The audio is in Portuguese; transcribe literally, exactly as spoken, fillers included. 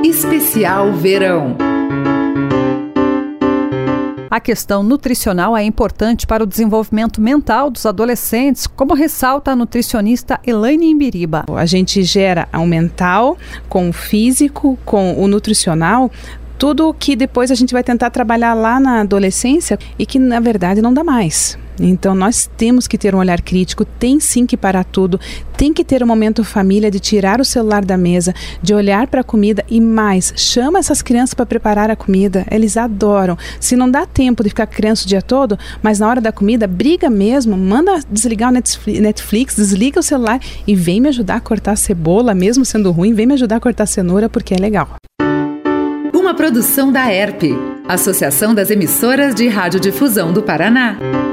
Especial Verão. A questão nutricional é importante para o desenvolvimento mental dos adolescentes, como ressalta a nutricionista Elaine Imbiriba. A gente gera o mental com o físico, com o nutricional, tudo que depois a gente vai tentar trabalhar lá na adolescência e que na verdade não dá mais. Então nós temos que ter um olhar crítico, tem sim que parar tudo, tem que ter um momento família de tirar o celular da mesa, de olhar para a comida e mais, chama essas crianças para preparar a comida, eles adoram. Se não dá tempo de ficar com a criança o dia todo, mas na hora da comida, briga mesmo, manda desligar o Netflix, desliga o celular e vem me ajudar a cortar a cebola, mesmo sendo ruim, vem me ajudar a cortar a cenoura porque é legal. Uma produção da E R P, Associação das Emissoras de Radiodifusão do Paraná.